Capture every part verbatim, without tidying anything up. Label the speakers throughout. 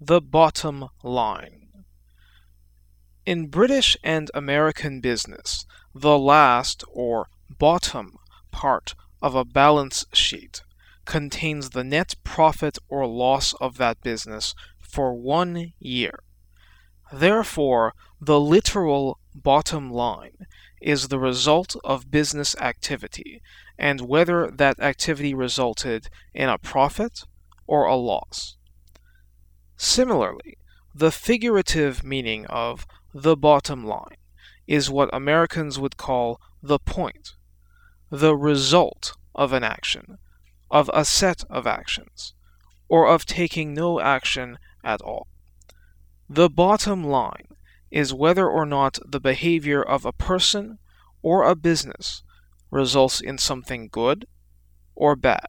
Speaker 1: the bottom line. In British and American business, the last or bottom part of a balance sheet contains the net profit or loss of that business for one year. Therefore, the literal bottom line is the result of business activity and whether that activity resulted in a profit or a loss. Similarly, the figurative meaning of the bottom line is what Americans would call the point, the result of an action, of a set of actions, or of taking no action at all. The bottom line is whether or not the behavior of a person or a business results in something good or bad.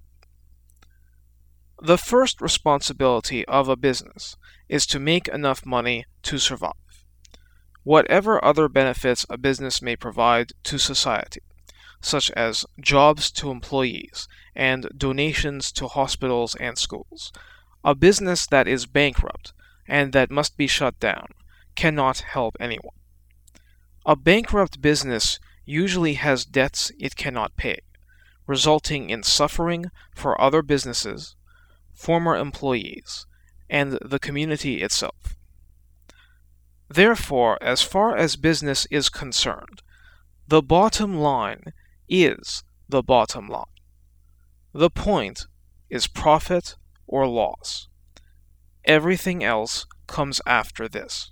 Speaker 1: The first responsibility of a business is to make enough money to survive. Whatever other benefits a business may provide to society, such as jobs to employees and donations to hospitals and schools, a business that is bankrupt and that must be shut down cannot help anyone. A bankrupt business usually has debts it cannot pay, resulting in suffering for other businesses, former employees, and the community itself. Therefore, as far as business is concerned, the bottom line is the bottom line. The point is profit or loss. Everything else comes after this.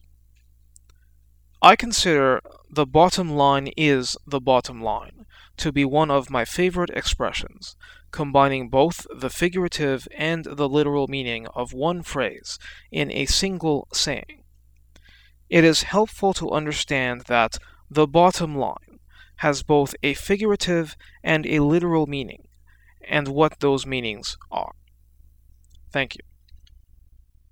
Speaker 1: I consider the bottom line is the bottom line to be one of my favorite expressions, combining both the figurative and the literal meaning of one phrase in a single saying. It is helpful to understand that the bottom line has both a figurative and a literal meaning, and what those meanings are. Thank you.